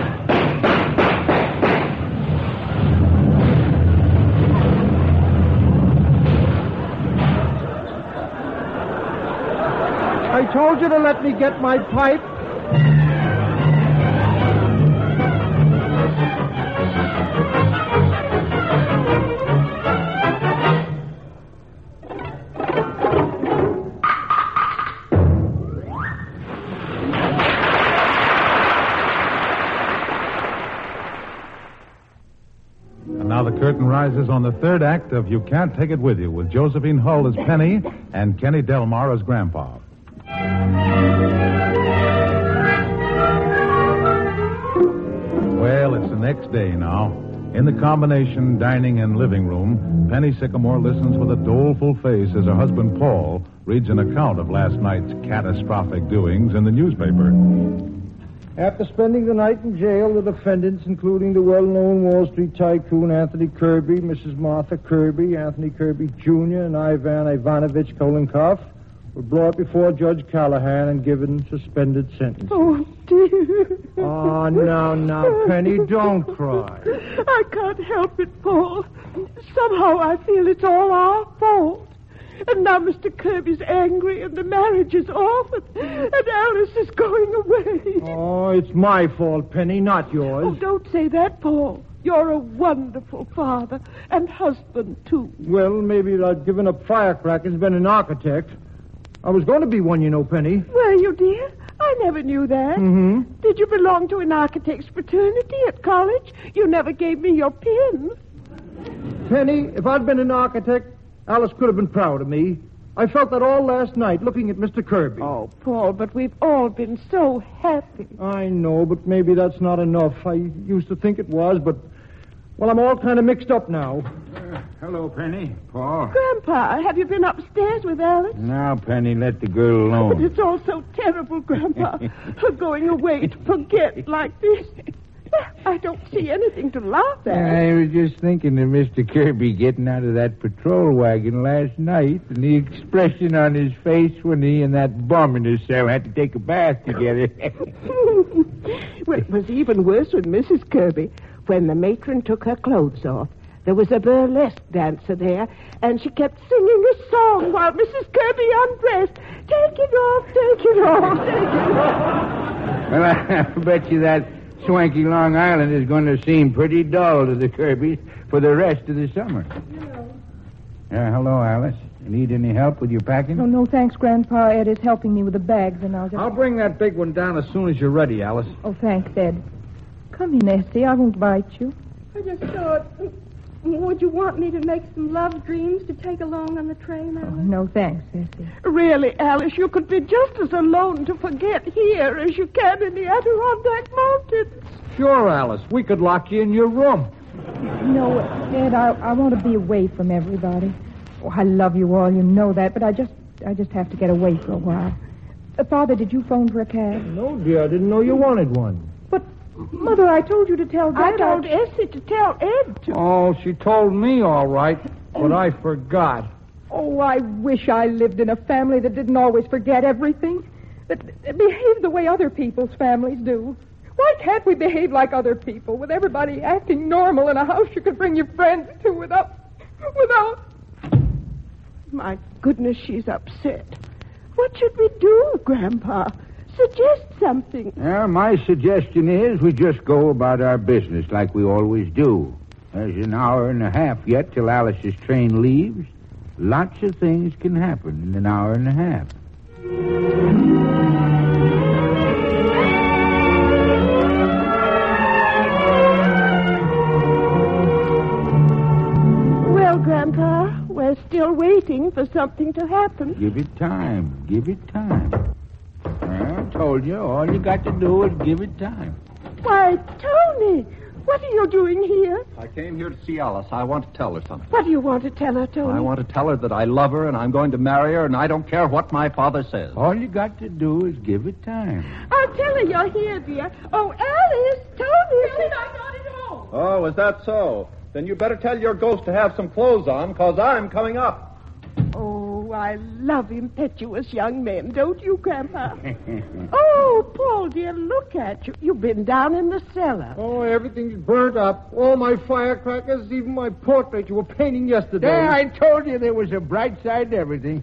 I told you to let me get my pipe. And now the curtain rises on the third act of You Can't Take It With You, with Josephine Hull as Penny and Kenny Delmar as Grandpa. Well, it's the next day now. In the combination dining and living room, Penny Sycamore listens with a doleful face as her husband Paul reads an account of last night's catastrophic doings in the newspaper. After spending the night in jail, the defendants, including the well-known Wall Street tycoon Anthony Kirby, Mrs. Martha Kirby, Anthony Kirby Jr., and Ivan Ivanovich Kolenkov, were brought before Judge Callahan and given suspended sentences. Oh, dear. Oh, now, Penny, don't cry. I can't help it, Paul. Somehow I feel it's all our fault. And now Mr. Kirby's angry and the marriage is off and Alice is going away. Oh, it's my fault, Penny, not yours. Oh, don't say that, Paul. You're a wonderful father and husband, too. Well, maybe I'd given up firecrackers and been an architect. I was going to be one, you know, Penny. Were you, dear? I never knew that. Mm-hmm. Did you belong to an architect's fraternity at college? You never gave me your pin. Penny, if I'd been an architect, Alice could have been proud of me. I felt that all last night looking at Mr. Kirby. Oh, Paul, but we've all been so happy. I know, but maybe that's not enough. I used to think it was, but, well, I'm all kind of mixed up now. Hello, Penny. Paul. Grandpa, have you been upstairs with Alice? Now, Penny, let the girl But alone. it's all so terrible, Grandpa. Her going away to forget like this. I don't see anything to laugh at. I was just thinking of Mr. Kirby getting out of that patrol wagon last night and the expression on his face when he and that bum in his cell had to take a bath together. Well, it was even worse with Mrs. Kirby. When the matron took her clothes off, there was a burlesque dancer there, and she kept singing a song while Mrs. Kirby undressed. Take it off, take it off, take it off. Well, I bet you that swanky Long Island is going to seem pretty dull to the Kirbys for the rest of the summer. Hello, Alice. Need any help with your packing? Oh, no, thanks, Grandpa. Ed is helping me with the bags, and I'll just... I'll bring that big one down as soon as you're ready, Alice. Oh, thanks, Ed. Come in, Essie. I won't bite you. I just thought... Would you want me to make some love dreams to take along on the train, Alice? No, thanks, Essie. Really, Alice, you could be just as alone to forget here as you can in the Adirondack Mountains. Sure, Alice. We could lock you in your room. No, Ed, I want to be away from everybody. Oh, I love you all, you know that, but I just have to get away for a while. Father, did you phone for a cab? No, dear, I didn't know you wanted one. But, Mother, I told you to tell Dad. I told Essie to tell Ed to. Oh, she told me all right, but I forgot. Oh, I wish I lived in a family that didn't always forget everything, that behaved the way other people's families do. Why can't we behave like other people, with everybody acting normal in a house you could bring your friends to without... My goodness, she's upset. What should we do, Grandpa? Suggest something. Well, my suggestion is we just go about our business like we always do. There's an hour and a half yet till Alice's train leaves. Lots of things can happen in an hour and a half. Well, Grandpa, we're still waiting for something to happen. Give it time. Give it time. Well, I told you, all you got to do is give it time. Why, Tony, what are you doing here? I came here to see Alice. I want to tell her something. What do you want to tell her, Tony? I want to tell her that I love her and I'm going to marry her and I don't care what my father says. All you got to do is give it time. I'll tell her you're here, dear. Oh, Alice, Tony. I'm not at home. Oh, is that so? Then you better tell your ghost to have some clothes on, because I'm coming up. Oh, I love impetuous young men, don't you, Grandpa? Oh, Paul, dear, look at you. You've been down in the cellar. Oh, everything's burnt up. All my firecrackers, even my portrait you were painting yesterday. Yeah, I told you there was a bright side to everything.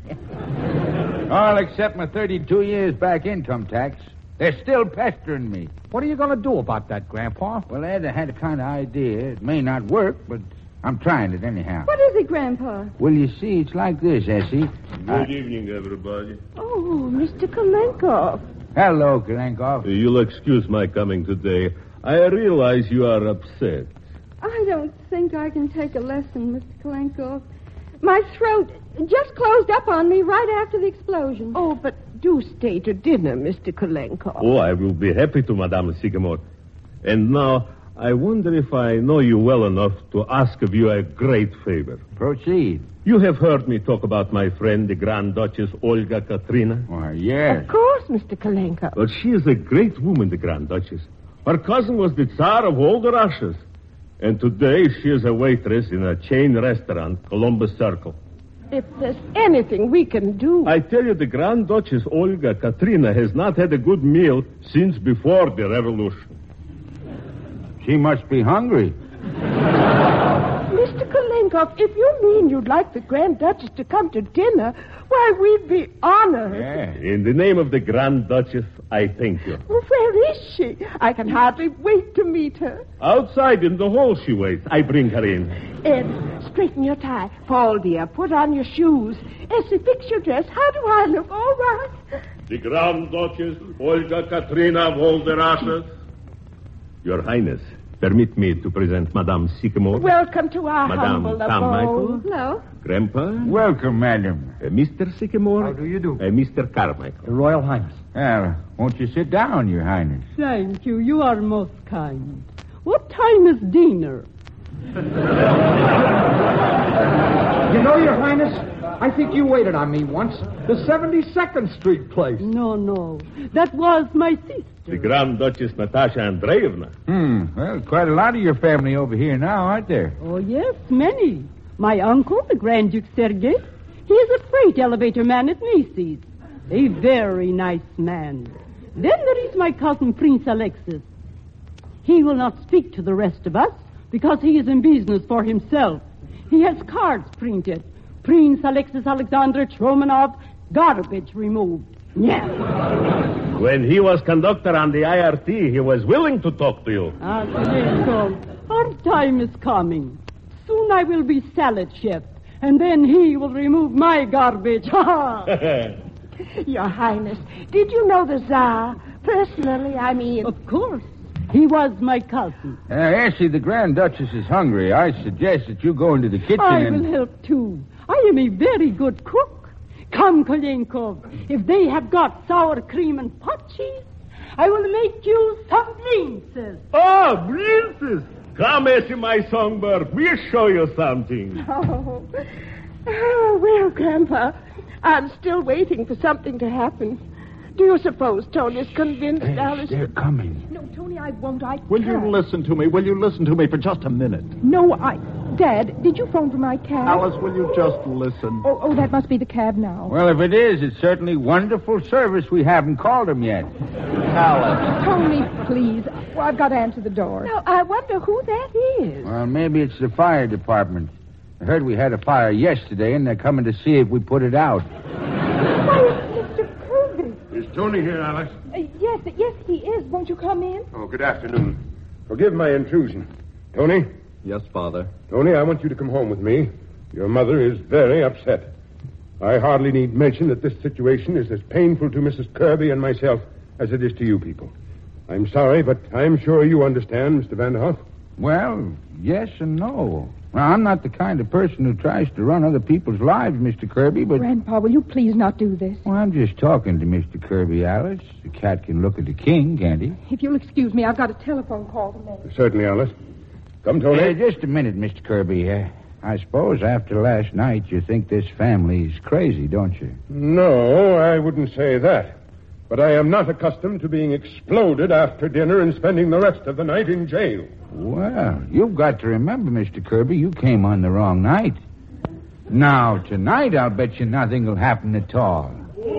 All except my 32 years back income tax. They're still pestering me. What are you going to do about that, Grandpa? Well, Ed, I had a kind of idea. It may not work, but I'm trying it anyhow. What is it, Grandpa? Well, you see, it's like this, Essie. Good evening, everybody. Oh, Mr. Kalenkov. Hello, Kalenkov. You'll excuse my coming today. I realize you are upset. I don't think I can take a lesson, Mr. Kalenkov. My throat just closed up on me right after the explosion. Oh, but do stay to dinner, Mr. Kalenkov. Oh, I will be happy to, Madame Sycamore. And now, I wonder if I know you well enough to ask of you a great favor. Proceed. You have heard me talk about my friend, the Grand Duchess Olga Katrina? Why, yes. Of course, Mr. Kalenkov. Well, she is a great woman, the Grand Duchess. Her cousin was the Tsar of all the Russias. And today she is a waitress in a chain restaurant, Columbus Circle. If there's anything we can do... I tell you, the Grand Duchess Olga Katrina has not had a good meal since before the revolution. She must be hungry. Mr. Kalenkov, if you mean you'd like the Grand Duchess to come to dinner, why, we'd be honored. Yeah. In the name of the Grand Duchess, I thank you. Well, where is she? I can hardly wait to meet her. Outside in the hall she waits. I bring her in. Ed, straighten your tie. Paul, dear, put on your shoes. Essie, fix your dress. How do I look? All right. The Grand Duchess Olga Katrina of all the Russias. Your Highness, permit me to present Madame Sycamore. Welcome to our Madame humble Carmichael. abode. Hello. Grandpa. Welcome, madam. Mr. Sycamore. How do you do? Mr. Carmichael. Your Royal Highness. Well, won't you sit down, Your Highness? Thank you. You are most kind. What time is dinner? You know, Your Highness, I think you waited on me once. The 72nd Street place. No. That was my sister. The Grand Duchess Natasha Andreevna. Well, quite a lot of your family over here now, aren't there? Oh, yes, many. My uncle, the Grand Duke Sergei, he is a freight elevator man at Macy's. A very nice man. Then there is my cousin, Prince Alexis. He will not speak to the rest of us because he is in business for himself. He has cards printed. Prince Alexis Alexandrovich Romanov, garbage removed. Yeah. When he was conductor on the IRT, he was willing to talk to you. Our time is coming. Soon I will be salad chef, and then he will remove my garbage. Your Highness, did you know the Tsar? Personally, I mean... Of course. He was my cousin. Essie, the Grand Duchess is hungry. I suggest that you go into the kitchen I and... will help, too. I am a very good cook. Come, Kolenkov. If they have got sour cream and pot cheese, I will make you some blintzes. Oh, blintzes! Come, Essie, my songbird. We'll show you something. Well, Grandpa, I'm still waiting for something to happen. Do you suppose Tony's convinced Alice? They're coming. No, Tony, I won't. I Will can't. you listen to me? Will you listen to me for just a minute? No, Dad, did you phone for my cab? Alice, will you just listen? Oh, that must be the cab now. Well, if it is, it's certainly wonderful service. We haven't called him yet. Alice. Tony, please. Well, I've got to answer the door. Now, I wonder who that is. Well, maybe it's the fire department. I heard we had a fire yesterday, and they're coming to see if we put it out. Why, it's Mr. Kirby. Is Tony here, Alice? Yes, he is. Won't you come in? Oh, good afternoon. Forgive my intrusion. Tony? Yes, Father. Tony, I want you to come home with me. Your mother is very upset. I hardly need mention that this situation is as painful to Mrs. Kirby and myself as it is to you people. I'm sorry, but I'm sure you understand, Mr. Vanderhoff. Well, yes and no. Well, I'm not the kind of person who tries to run other people's lives, Mr. Kirby, but... Grandpa, will you please not do this? Well, I'm just talking to Mr. Kirby, Alice. The cat can look at the king, can't he? If you'll excuse me, I've got a telephone call to make. Certainly, Alice. Come, Tony. Just a minute, Mr. Kirby. I suppose after last night you think this family's crazy, don't you? No, I wouldn't say that. But I am not accustomed to being exploded after dinner and spending the rest of the night in jail. Well, you've got to remember, Mr. Kirby, you came on the wrong night. Now, tonight, I'll bet you nothing will happen at all.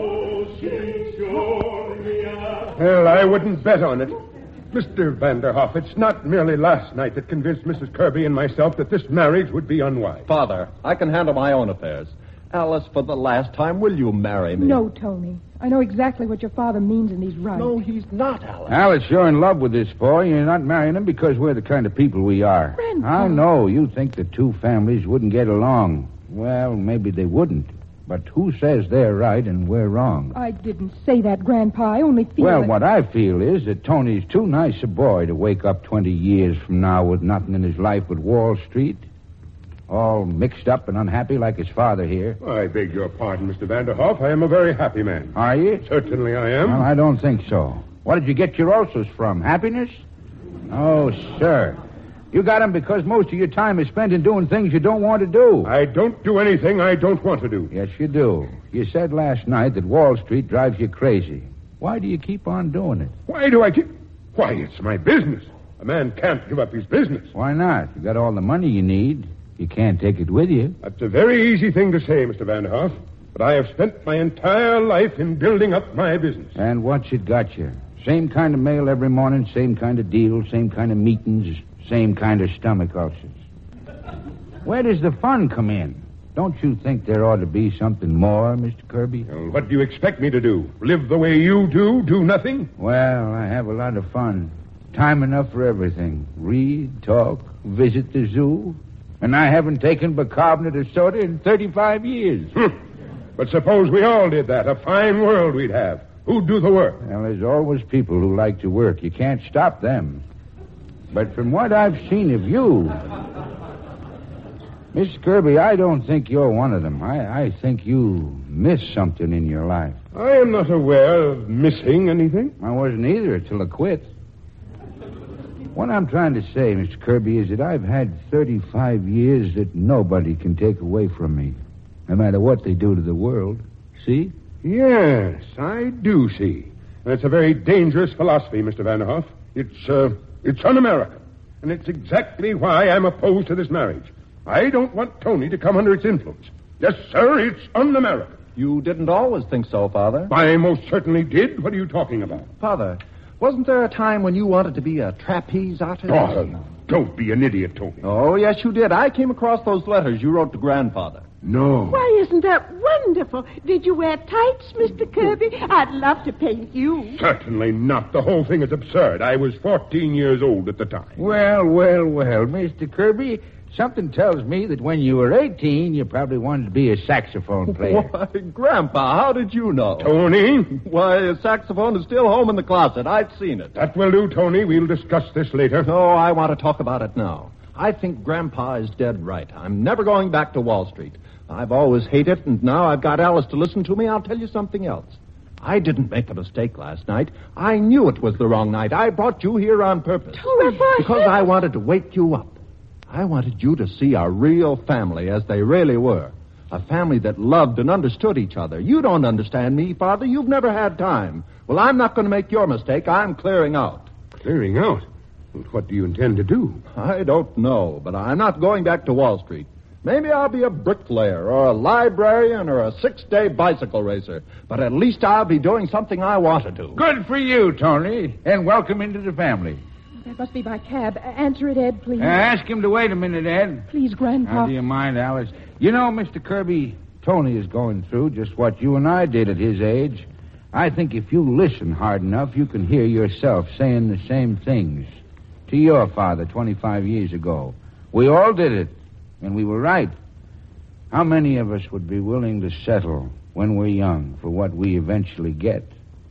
Well, I wouldn't bet on it. Mr. Vanderhoff, it's not merely last night that convinced Mrs. Kirby and myself that this marriage would be unwise. Father, I can handle my own affairs. Alice, for the last time, will you marry me? No, Tony. I know exactly what your father means, and he's right. No, he's not, Alice. Alice, you're in love with this boy. You're not marrying him because we're the kind of people we are. Grandpa. I know you think the two families wouldn't get along. Well, maybe they wouldn't. But who says they're right and we're wrong? I didn't say that, Grandpa. I only feel Well, that... what I feel is that Tony's too nice a boy to wake up 20 years from now with nothing in his life but Wall Street. All mixed up and unhappy like his father here. I beg your pardon, Mr. Vanderhoff. I am a very happy man. Are you? Certainly I am. Well, I don't think so. What did you get your ulcers from? Happiness? Oh, sir. You got them because most of your time is spent in doing things you don't want to do. I don't do anything I don't want to do. Yes, you do. You said last night that Wall Street drives you crazy. Why do you keep on doing it? Why do I keep... Why, it's my business. A man can't give up his business. Why not? You got all the money you need. You can't take it with you. That's a very easy thing to say, Mr. Vanderhoff. But I have spent my entire life in building up my business. And what's it got you? Same kind of mail every morning, same kind of deals, same kind of meetings, same kind of stomach ulcers. Where does the fun come in? Don't you think there ought to be something more, Mr. Kirby? Well, what do you expect me to do? Live the way you do nothing? Well, I have a lot of fun. Time enough for everything. Read, talk, visit the zoo. And I haven't taken bicarbonate or soda in 35 years. But suppose we all did that. A fine world we'd have. Who'd do the work? Well, there's always people who like to work. You can't stop them. But from what I've seen of you, Miss Kirby, I don't think you're one of them. I think you missed something in your life. I am not aware of missing anything. I wasn't either till I quit. What I'm trying to say, Mr. Kirby, is that I've had 35 years that nobody can take away from me, no matter what they do to the world. See? Yes, I do see. That's a very dangerous philosophy, Mr. Vanderhoff. It's un-American. And it's exactly why I'm opposed to this marriage. I don't want Tony to come under its influence. Yes, sir, it's un-American. You didn't always think so, Father. I most certainly did. What are you talking about? Father, wasn't there a time when you wanted to be a trapeze artist? Oh, don't be an idiot, Tony. Oh, yes, you did. I came across those letters you wrote to Grandfather. No. Why, isn't that wonderful? Did you wear tights, Mr. Kirby? I'd love to paint you. Certainly not. The whole thing is absurd. I was 14 years old at the time. Well, Mr. Kirby, Something tells me that when you were 18, you probably wanted to be a saxophone player. Why, Grandpa, how did you know? Tony? Why, a saxophone is still home in the closet. I've seen it. That will do, Tony. We'll discuss this later. No, I want to talk about it now. I think Grandpa is dead right. I'm never going back to Wall Street. I've always hated it, and now I've got Alice to listen to me. I'll tell you something else. I didn't make a mistake last night. I knew it was the wrong night. I brought you here on purpose. Because I wanted to wake you up. I wanted you to see a real family as they really were. A family that loved and understood each other. You don't understand me, Father. You've never had time. Well, I'm not going to make your mistake. I'm clearing out. Clearing out? What do you intend to do? I don't know, but I'm not going back to Wall Street. Maybe I'll be a bricklayer or a librarian or a 6-day bicycle racer. But at least I'll be doing something I want to do. Good for you, Tony, and welcome into the family. That must be my cab. Answer it, Ed, please. Ask him to wait a minute, Ed. Please, Grandpa. Now, do you mind, Alice? You know, Mr. Kirby, Tony is going through just what you and I did at his age. I think if you listen hard enough, you can hear yourself saying the same things to your father 25 years ago. We all did it, and we were right. How many of us would be willing to settle when we're young for what we eventually get?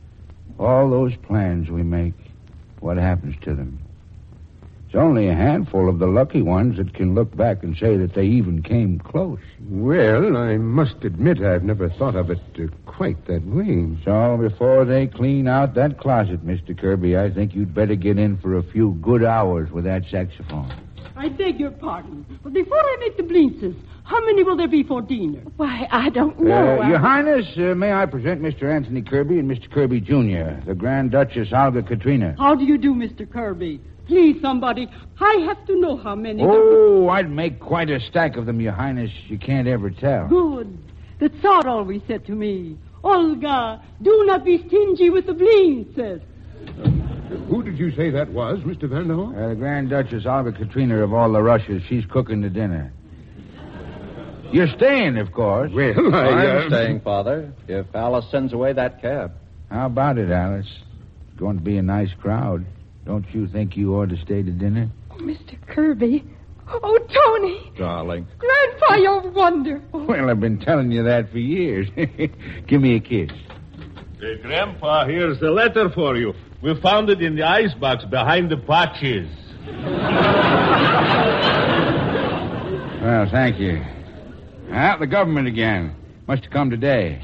All those plans we make, what happens to them? It's only a handful of the lucky ones that can look back and say that they even came close. Well, I must admit I've never thought of it quite that way. So before they clean out that closet, Mr. Kirby, I think you'd better get in for a few good hours with that saxophone. I beg your pardon, but before I make the blintzes, how many will there be for dinner? Why, I don't know. Your Highness, may I present Mr. Anthony Kirby and Mr. Kirby, Jr., the Grand Duchess Olga Katrina. How do you do, Mr. Kirby? Please, somebody, I have to know how many. Oh, I'd make quite a stack of them, Your Highness. You can't ever tell. Good. The Tsar always said to me, Olga, do not be stingy with the blintzes. Who did you say that was, Mr. Vanderhoff? The Grand Duchess Olga Katrina of all the Russias. She's cooking the dinner. You're staying, of course. Well, I'm staying, Father, if Alice sends away that cab. How about it, Alice? It's going to be a nice crowd. Don't you think you ought to stay to dinner? Oh, Mr. Kirby. Oh, Tony. Darling. Grandpa, you're wonderful. Well, I've been telling you that for years. Give me a kiss. Grandpa, here's the letter for you. We found it in the icebox behind the patches. Well, thank you. The government again. Must have come today.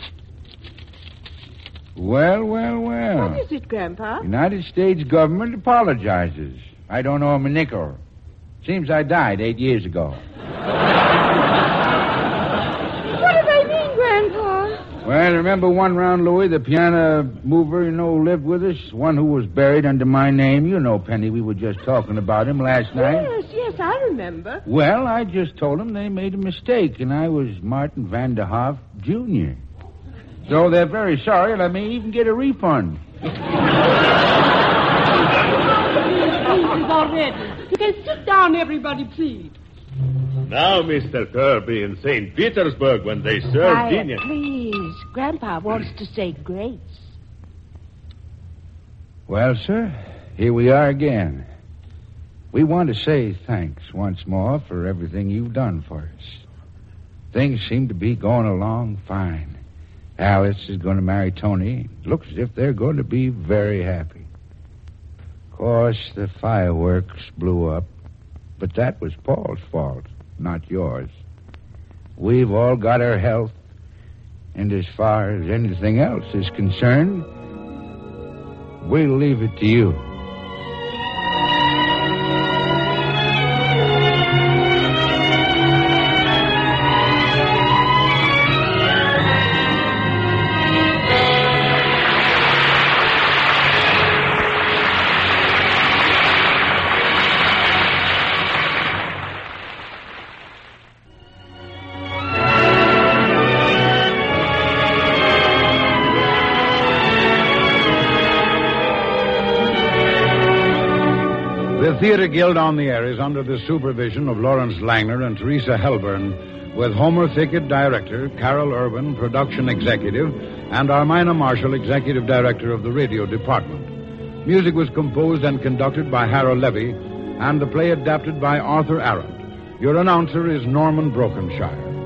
Well. What is it, Grandpa? United States government apologizes. I don't owe him a nickel. Seems I died 8 years ago. What do they mean, Grandpa? Well, remember one round Louis, the piano mover, lived with us? One who was buried under my name. You know, Penny, we were just talking about him last night. Yes, I remember. Well, I just told them they made a mistake, and I was Martin Vanderhoff, Jr. So they're very sorry, and I may even get a refund. Already. You can sit down, everybody, please. Now, Mr. Kirby, in St. Petersburg, when they serve dinner... Please. Grandpa wants to say grace. Well, sir, here we are again. We want to say thanks once more for everything you've done for us. Things seem to be going along fine. Alice is going to marry Tony. Looks as if they're going to be very happy. Of course, the fireworks blew up, but that was Paul's fault, not yours. We've all got our health, and as far as anything else is concerned, we'll leave it to you. The Theater Guild on the Air is under the supervision of Lawrence Langner and Teresa Helburn, with Homer Thicket, director, Carol Urban, production executive, and Armina Marshall, executive director of the radio department. Music was composed and conducted by Harold Levy, and the play adapted by Arthur Arendt. Your announcer is Norman Brokenshire.